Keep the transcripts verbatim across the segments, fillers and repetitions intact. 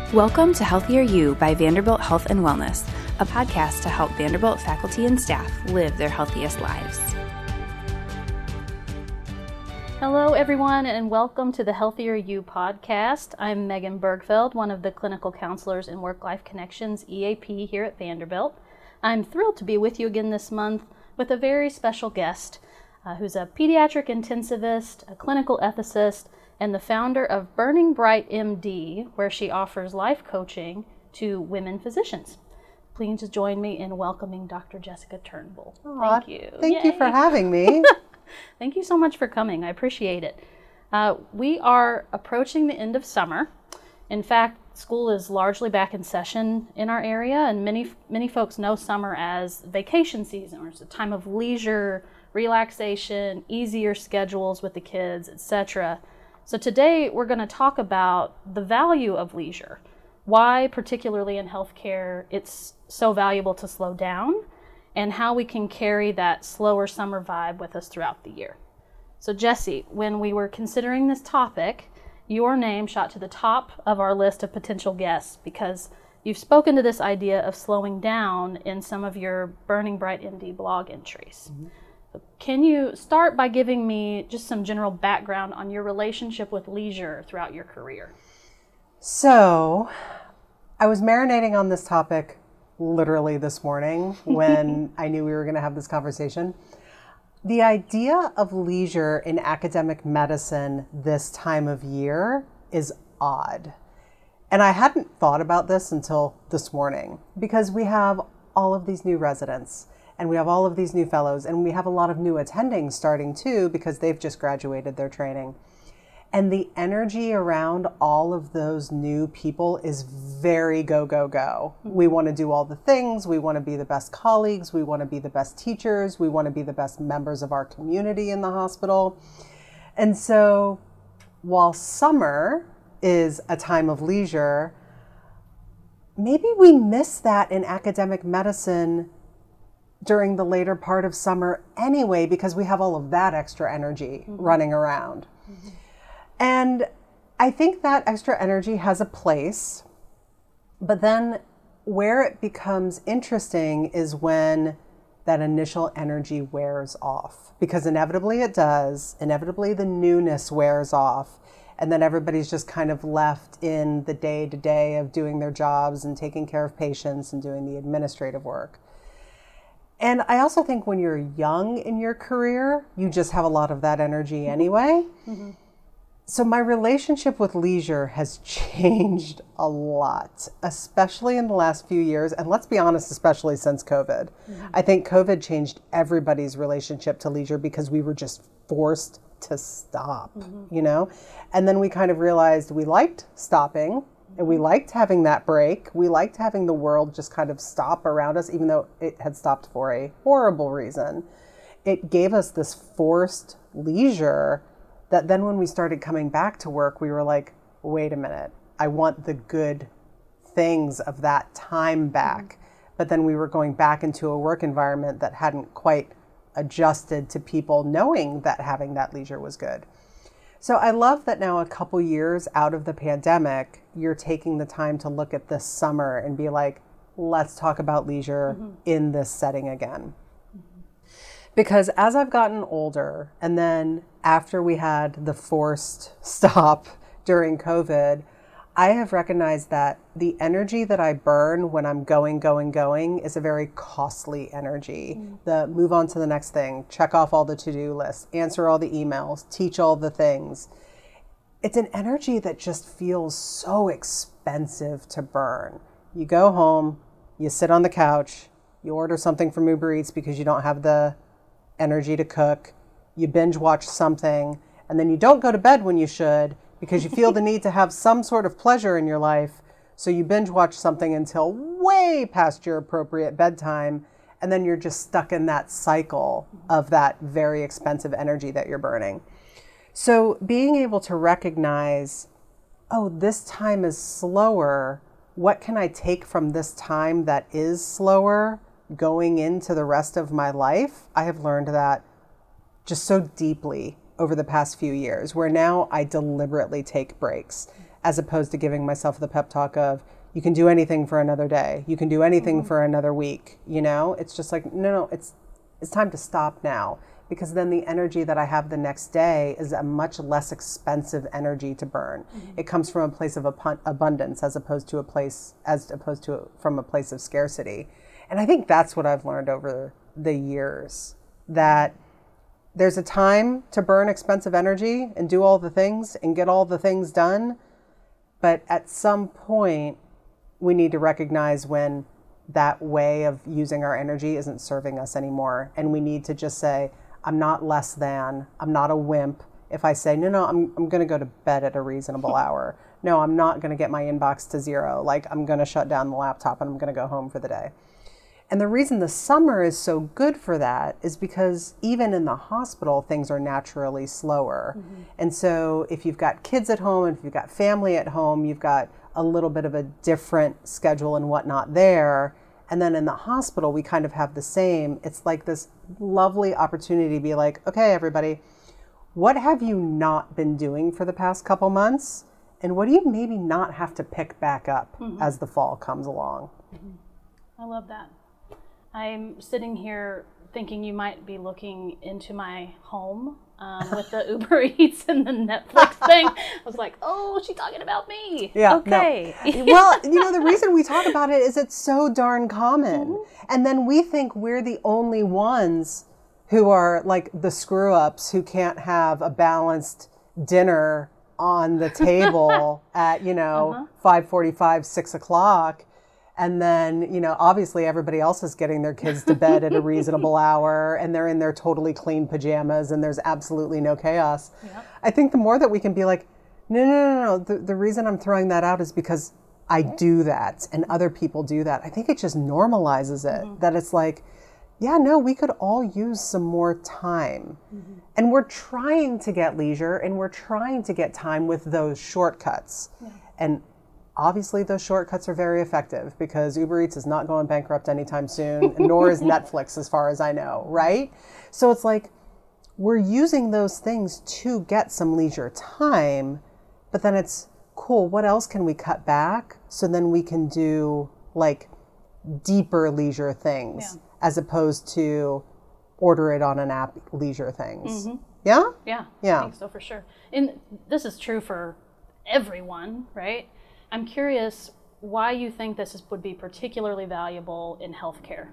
Welcome to Healthier You by Vanderbilt Health and Wellness, a podcast to help Vanderbilt faculty and staff live their healthiest lives. Hello, everyone, and welcome to the Healthier You podcast. I'm Megan Bergfeld, one of the clinical counselors in Work-Life Connections, E A P, here at Vanderbilt. I'm thrilled to be with you again this month with a very special guest uh, who's a pediatric intensivist, a clinical ethicist, and the founder of Burning Bright M D, where she offers life coaching to women physicians. Please join me in welcoming Doctor Jessica Turnbull. Aww, Thank you. Thank Yay. you for having me. Thank you so much for coming. I appreciate it. Uh, we are approaching the end of summer. In fact, school is largely back in session in our area, and many many folks know summer as vacation season, or it's a time of leisure, relaxation, easier schedules with the kids, et cetera. So today we're going to talk about the value of leisure, why particularly in healthcare it's so valuable to slow down, and how we can carry that slower summer vibe with us throughout the year. So Jessie, when we were considering this topic, your name shot to the top of our list of potential guests because you've spoken to this idea of slowing down in some of your Burning Bright M D blog entries. Mm-hmm. So can you start by giving me just some general background on your relationship with leisure throughout your career? So, I was marinating on this topic literally this morning when I knew we were going to have this conversation. The idea of leisure in academic medicine this time of year is odd. And I hadn't thought about this until this morning because we have all of these new residents and we have all of these new fellows and we have a lot of new attendings starting too because they've just graduated their training. And the energy around all of those new people is very go, go, go. We want to do all the things. We want to be the best colleagues. We want to be the best teachers. We want to be the best members of our community in the hospital. And so while summer is a time of leisure, maybe we miss that in academic medicine during the later part of summer anyway, because we have all of that extra energy mm-hmm. running around. Mm-hmm. And I think that extra energy has a place, but then where it becomes interesting is when that initial energy wears off, because inevitably it does. Inevitably the newness wears off, and then everybody's just kind of left in the day-to-day of doing their jobs and taking care of patients and doing the administrative work. And I also think when you're young in your career, you just have a lot of that energy anyway. Mm-hmm. So my relationship with leisure has changed a lot, especially in the last few years. And let's be honest, especially since COVID. Mm-hmm. I think COVID changed everybody's relationship to leisure because we were just forced to stop, mm-hmm. you know? And then we kind of realized we liked stopping mm-hmm. and we liked having that break. We liked having the world just kind of stop around us, even though it had stopped for a horrible reason. It gave us this forced leisure that then when we started coming back to work, we were like, wait a minute, I want the good things of that time back. Mm-hmm. But then we were going back into a work environment that hadn't quite adjusted to people knowing that having that leisure was good. So I love that now a couple years out of the pandemic, you're taking the time to look at this summer and be like, let's talk about leisure mm-hmm. in this setting again. Because as I've gotten older, and then after we had the forced stop during COVID, I have recognized that the energy that I burn when I'm going, going, going is a very costly energy. Mm. The move on to the next thing, check off all the to-do lists, answer all the emails, teach all the things. It's an energy that just feels so expensive to burn. You go home, you sit on the couch, you order something from Uber Eats because you don't have the energy to cook, you binge watch something, and then you don't go to bed when you should because you feel the need to have some sort of pleasure in your life, so you binge watch something until way past your appropriate bedtime, and then you're just stuck in that cycle of that very expensive energy that you're burning. So being able to recognize, oh, this time is slower, what can I take from this time that is slower going into the rest of my life? I have learned that just so deeply over the past few years, where now I deliberately take breaks. as opposed to giving myself the pep talk of, you can do anything for another day. You can do anything mm-hmm. for another week. You know, it's just like, no, no, it's, it's time to stop now, because then the energy that I have the next day is a much less expensive energy to burn. Mm-hmm. It comes from a place of ab- abundance as opposed to a place, as opposed to a, from a place of scarcity. And I think that's what I've learned over the years, that there's a time to burn expensive energy and do all the things and get all the things done. But at some point, we need to recognize when that way of using our energy isn't serving us anymore. And we need to just say, I'm not less than, I'm not a wimp. If I say, no, no, I'm I'm going to go to bed at a reasonable hour. No, I'm not going to get my inbox to zero. Like, I'm going to shut down the laptop and I'm going to go home for the day. And the reason the summer is so good for that is because even in the hospital, things are naturally slower. Mm-hmm. And so if you've got kids at home, and if you've got family at home, you've got a little bit of a different schedule and whatnot there. And then in the hospital, we kind of have the same. It's like this lovely opportunity to be like, okay, everybody, what have you not been doing for the past couple months? And what do you maybe not have to pick back up mm-hmm. as the fall comes along? Mm-hmm. I love that. I'm sitting here thinking you might be looking into my home um, with the Uber Eats and the Netflix thing. I was like, oh, she's talking about me. Yeah. Okay. No. Well, you know, the reason we talk about it is it's so darn common. Mm-hmm. And then we think we're the only ones who are like the screw ups who can't have a balanced dinner on the table at, you know, uh-huh. five forty-five, six o'clock. And then, you know, obviously everybody else is getting their kids to bed at a reasonable hour and they're in their totally clean pajamas and there's absolutely no chaos. Yep. I think the more that we can be like, no, no, no, no. The, the reason I'm throwing that out is because I do that and other people do that. I think it just normalizes it, mm-hmm. that it's like, yeah, no, we could all use some more time. Mm-hmm. And we're trying to get leisure and we're trying to get time with those shortcuts. Yeah. And obviously, those shortcuts are very effective because Uber Eats is not going bankrupt anytime soon, nor is Netflix, as far as I know, right? So it's like we're using those things to get some leisure time, but then it's cool. What else can we cut back so then we can do like deeper leisure things yeah. as opposed to order it on an app leisure things? Mm-hmm. Yeah? Yeah. Yeah. I think so for sure. And this is true for everyone, right? I'm curious why you think this is, would be particularly valuable in healthcare.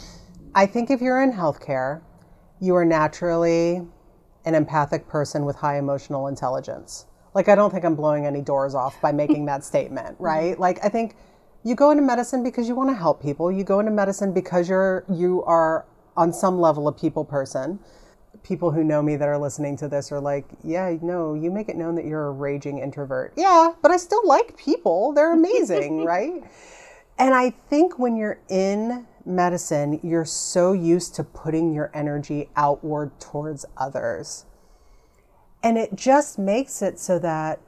I think if you're in healthcare, you are naturally an empathic person with high emotional intelligence. Like, I don't think I'm blowing any doors off by making that statement, right? Mm-hmm. Like, I think you go into medicine because you want to help people. You go into medicine because you're you are on some level a people person. People who know me that are listening to this are like, yeah, no, you make it known that you're a raging introvert. Yeah, but I still like people. They're amazing, right? And I think when you're in medicine, you're so used to putting your energy outward towards others. And it just makes it so that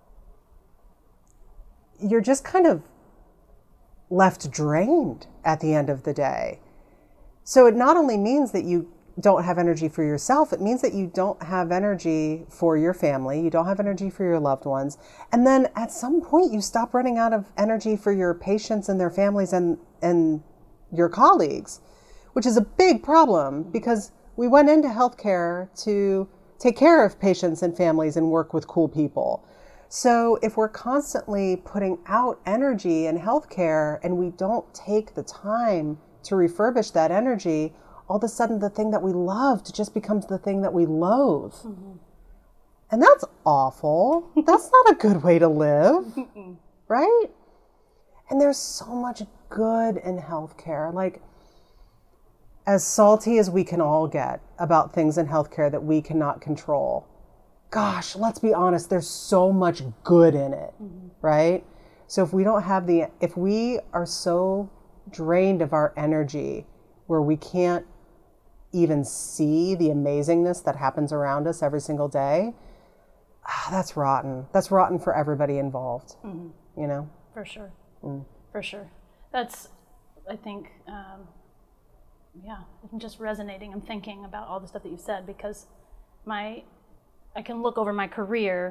you're just kind of left drained at the end of the day. So it not only means that you don't have energy for yourself, it means that you don't have energy for your family, you don't have energy for your loved ones, and then at some point you stop running out of energy for your patients and their families and and your colleagues, which is a big problem because we went into healthcare to take care of patients and families and work with cool people. So if we're constantly putting out energy in healthcare and we don't take the time to refurbish that energy, all of a sudden the thing that we loved just becomes the thing that we loathe. Mm-hmm. And that's awful. That's not a good way to live, right? And there's so much good in healthcare. Like, as salty as we can all get about things in healthcare that we cannot control, gosh, let's be honest, there's so much good in it, mm-hmm. right? So if we don't have the, if we are so drained of our energy where we can't even see the amazingness that happens around us every single day, ah, that's rotten. That's rotten for everybody involved, mm-hmm. you know? For sure. Mm. For sure. That's, I think, um, yeah, I'm just resonating. I'm thinking about all the stuff that you said because my, I can look over my career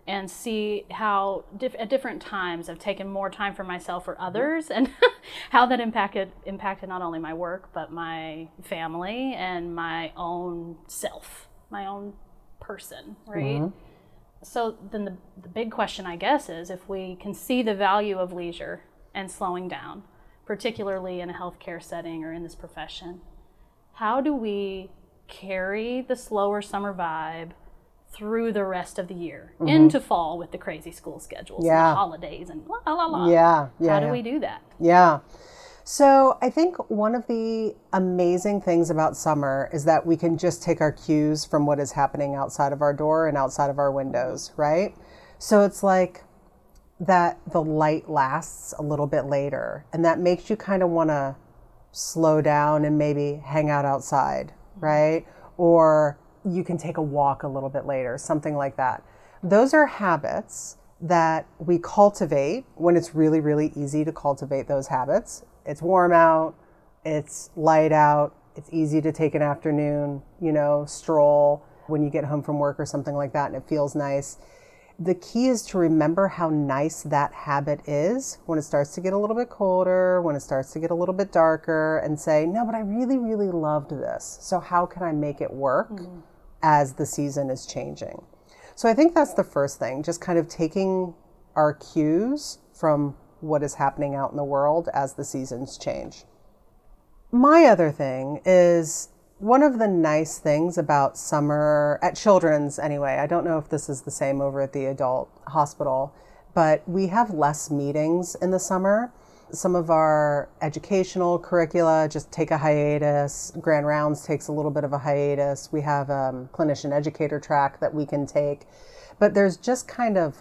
and see how diff- at different times I've taken more time for myself or others, and how that impacted impacted not only my work, but my family and my own self, my own person, right? Mm-hmm. So then the, the big question, I guess, is if we can see the value of leisure and slowing down, particularly in a healthcare setting or in this profession, how do we carry the slower summer vibe through the rest of the year, mm-hmm. into fall with the crazy school schedules, yeah. and the holidays and la la la. Yeah, yeah. How do yeah. we do that? Yeah. So I think one of the amazing things about summer is that we can just take our cues from what is happening outside of our door and outside of our windows, right? So it's like that the light lasts a little bit later, and that makes you kind of want to slow down and maybe hang out outside, right? Or you can take a walk a little bit later, something like that. Those are habits that we cultivate when it's really, really easy to cultivate those habits. It's warm out, it's light out, it's easy to take an afternoon, you know, stroll when you get home from work or something like that, and it feels nice. The key is to remember how nice that habit is when it starts to get a little bit colder, when it starts to get a little bit darker, and say, no, but I really, really loved this. So how can I make it work mm-hmm. as the season is changing? So I think that's the first thing, just kind of taking our cues from what is happening out in the world as the seasons change. My other thing is, one of the nice things about summer, at Children's anyway, I don't know if this is the same over at the adult hospital, but we have less meetings in the summer. Some of our educational curricula just take a hiatus. Grand Rounds takes a little bit of a hiatus. We have a clinician educator track that we can take, but there's just kind of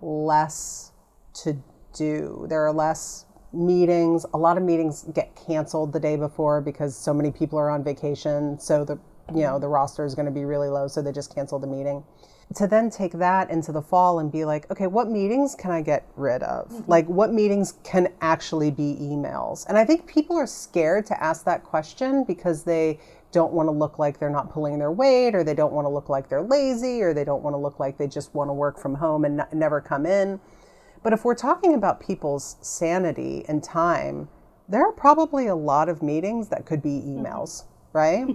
less to do. There are less meetings. A lot of meetings get canceled the day before because so many people are on vacation. So the, you know, the roster is going to be really low. So they just cancel the meeting. To then take that into the fall and be like, okay, what meetings can I get rid of? Mm-hmm. Like what meetings can actually be emails? And I think people are scared to ask that question because they don't want to look like they're not pulling their weight, or they don't want to look like they're lazy, or they don't want to look like they just want to work from home and n- never come in. But if we're talking about people's sanity and time, there are probably a lot of meetings that could be emails, right?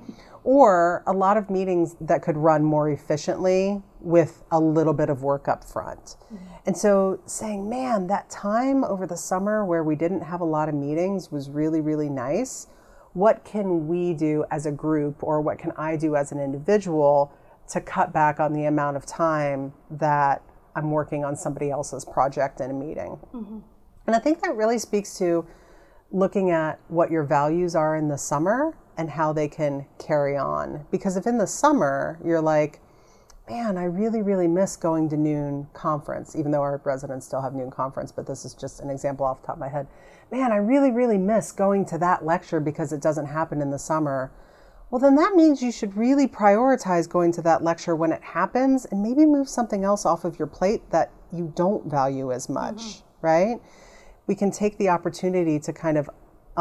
Or a lot of meetings that could run more efficiently with a little bit of work up front. Mm-hmm. And so saying, man, that time over the summer where we didn't have a lot of meetings was really, really nice. What can we do as a group, or what can I do as an individual to cut back on the amount of time that I'm working on somebody else's project in a meeting? Mm-hmm. And I think that really speaks to looking at what your values are in the summer and how they can carry on. Because if in the summer you're like, man, I really, really miss going to noon conference, even though our residents still have noon conference, but this is just an example off the top of my head. Man, I really, really miss going to that lecture because it doesn't happen in the summer. Well, then that means you should really prioritize going to that lecture when it happens, and maybe move something else off of your plate that you don't value as much, mm-hmm. right? We can take the opportunity to kind of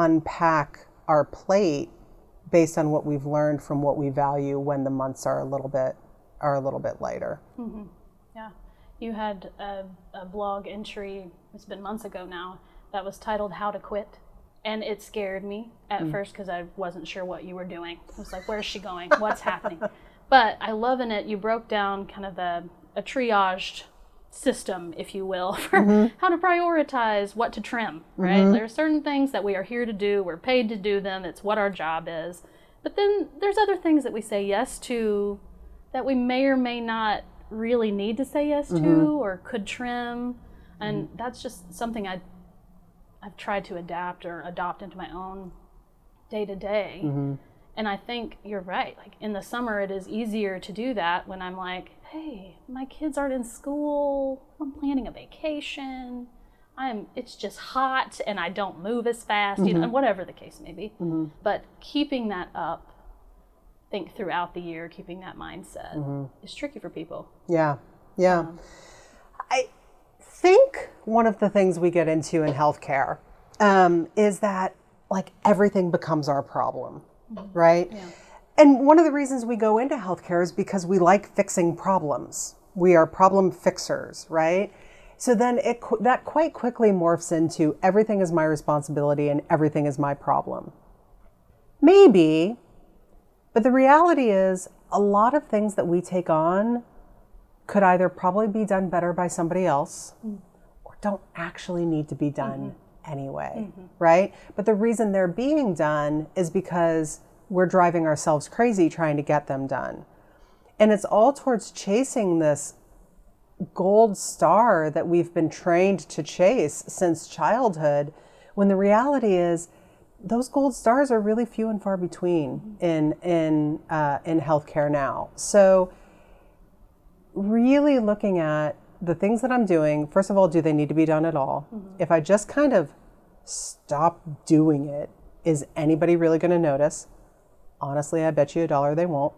unpack our plate based on what we've learned from what we value when the months are a little bit are a little bit lighter. Mm-hmm. Yeah, you had a, a blog entry, it's been months ago now, that was titled "How to Quit." And it scared me at mm. first because I wasn't sure what you were doing. I was like, where's she going? What's happening? But I love in it, you broke down kind of a, a triaged system, if you will, for mm-hmm. how to prioritize what to trim, right? Mm-hmm. There are certain things that we are here to do. We're paid to do them. It's what our job is. But then there's other things that we say yes to that we may or may not really need to say yes mm-hmm. to or could trim. And mm-hmm. that's just something I I've tried to adapt or adopt into my own day-to-day. Mm-hmm. And I think you're right. Like in the summer, it is easier to do that when I'm like, hey, my kids aren't in school. I'm planning a vacation. I'm. It's just hot and I don't move as fast, mm-hmm. you know, and whatever the case may be. Mm-hmm. But keeping that up, I think throughout the year, keeping that mindset mm-hmm. is tricky for people. Yeah, yeah. Um, I think one of the things we get into in healthcare um, is that like everything becomes our problem, mm-hmm. right? Yeah. And one of the reasons we go into healthcare is because we like fixing problems, We are problem fixers, right? So then it that quite quickly morphs into everything is my responsibility and everything is my problem. Maybe, but the reality is a lot of things that we take on could either probably be done better by somebody else mm. or don't actually need to be done mm-hmm. anyway, mm-hmm. right? But the reason they're being done is because we're driving ourselves crazy trying to get them done. And it's all towards chasing this gold star that we've been trained to chase since childhood, when the reality is those gold stars are really few and far between in in uh, in healthcare now. So really looking at the things that I'm doing, first of all, do they need to be done at all? Mm-hmm. If I just kind of stop doing it, is anybody really going to notice? Honestly, I bet you a dollar they won't.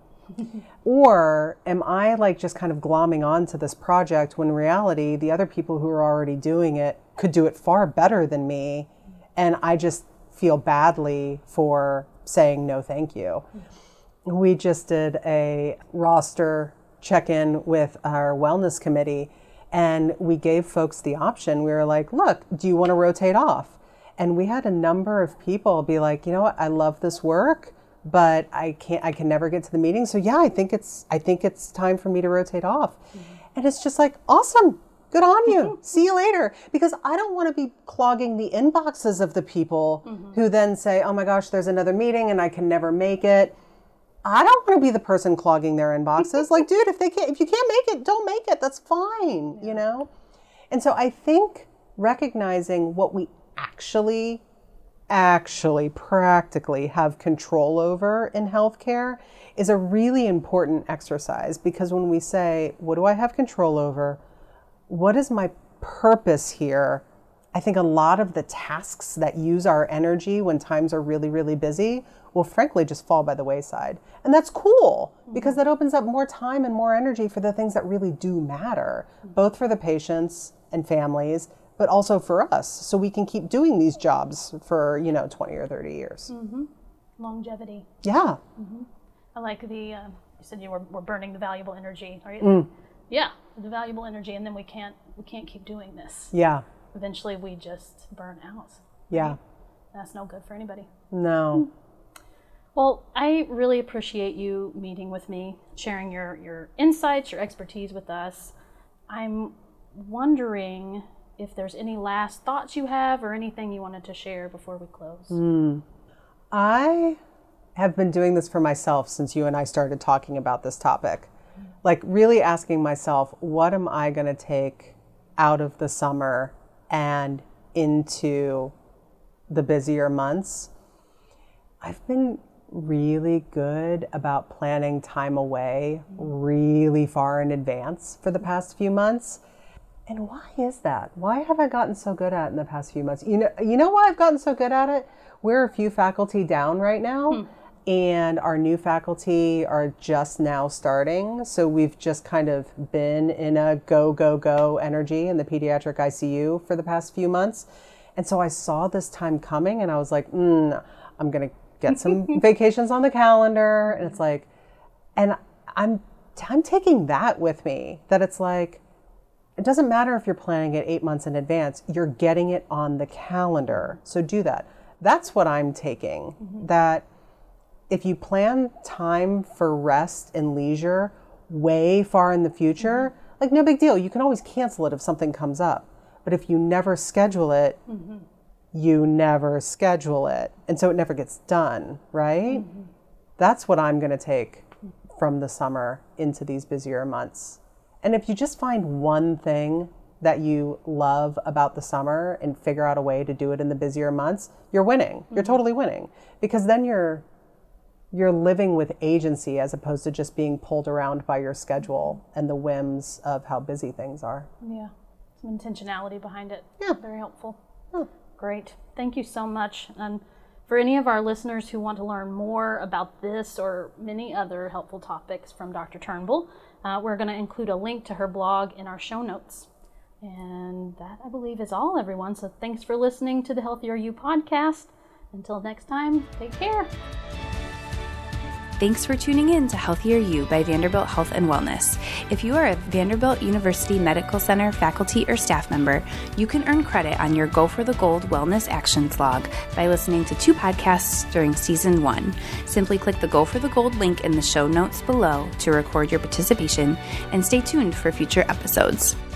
Or am I like just kind of glomming on to this project when in reality the other people who are already doing it could do it far better than me, and I just feel badly for saying no thank you. Mm-hmm. We just did a roster check-in with our wellness committee, and we gave folks the option. We were like, look, do you want to rotate off? And we had a number of people be like, you know what, I love this work, but I can't, I can never get to the meeting. So yeah, I think it's, I think it's time for me to rotate off. Mm-hmm. And it's just like, awesome, good on you. See you later. Because I don't want to be clogging the inboxes of the people mm-hmm. who then say, oh my gosh, there's another meeting and I can never make it. I don't want to be the person clogging their inboxes. Like, dude, if they can't, if you can't make it, don't make it. That's fine, yeah. you know? And so I think recognizing what we actually actually practically have control over in healthcare is a really important exercise, because when we say, what do I have control over? What is my purpose here? I think a lot of the tasks that use our energy when times are really, really busy will frankly just fall by the wayside. And that's cool, because that opens up more time and more energy for the things that really do matter, both for the patients and families, but also for us, so we can keep doing these jobs for, you know, twenty or thirty years. Mm-hmm. Longevity. Yeah. Mm-hmm. I like the, uh, you said you were, were burning the valuable energy, right? Mm. Yeah, the valuable energy, and then we can't, we can't keep doing this. Yeah. Eventually we just burn out. Yeah. Right? That's no good for anybody. No. Well, I really appreciate you meeting with me, sharing your, your insights, your expertise with us. I'm wondering if there's any last thoughts you have or anything you wanted to share before we close. Mm. I have been doing this for myself since you and I started talking about this topic. Mm. Like really asking myself, what am I going to take out of the summer and into the busier months? I've been really good about planning time away really far in advance for the past few months. And why is that? Why have I gotten so good at it in the past few months? You know, you know why I've gotten so good at it? We're a few faculty down right now, hmm. and our new faculty are just now starting. So we've just kind of been in a go, go, go energy in the pediatric I C U for the past few months. And so I saw this time coming and I was like, mm, I'm going to get some vacations on the calendar. And it's like, and I'm, I'm taking that with me, that it's like, it doesn't matter if you're planning it eight months in advance, you're getting it on the calendar. So do that. That's what I'm taking. Mm-hmm. That if you plan time for rest and leisure way far in the future, mm-hmm. like no big deal. You can always cancel it if something comes up. But if you never schedule it, mm-hmm. you never schedule it. And so it never gets done, right? Mm-hmm. That's what I'm going to take from the summer into these busier months. And if you just find one thing that you love about the summer and figure out a way to do it in the busier months, you're winning. Mm-hmm. You're totally winning. Because then you're you're living with agency as opposed to just being pulled around by your schedule and the whims of how busy things are. Yeah. Some intentionality behind it. Yeah. Very helpful. Yeah. Great. Thank you so much. And for any of our listeners who want to learn more about this or many other helpful topics from Doctor Turnbull, uh, we're going to include a link to her blog in our show notes. And that, I believe, is all, everyone. So thanks for listening to the Healthier You podcast. Until next time, take care. Thanks for tuning in to Healthier You by Vanderbilt Health and Wellness. If you are a Vanderbilt University Medical Center faculty or staff member, you can earn credit on your Go for the Gold Wellness Actions log by listening to two podcasts during season one. Simply click the Go for the Gold link in the show notes below to record your participation and stay tuned for future episodes.